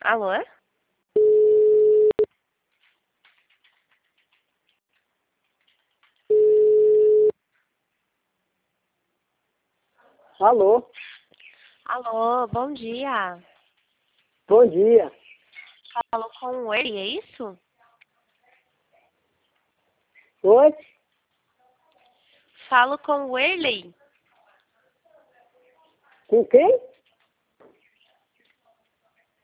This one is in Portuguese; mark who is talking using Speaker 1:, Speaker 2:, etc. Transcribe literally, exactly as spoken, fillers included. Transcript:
Speaker 1: Alô?
Speaker 2: Alô?
Speaker 1: Alô, bom dia.
Speaker 2: Bom dia.
Speaker 1: Falo com o Erley, é isso?
Speaker 2: Oi?
Speaker 1: Falo com o Erley.
Speaker 2: Com quem?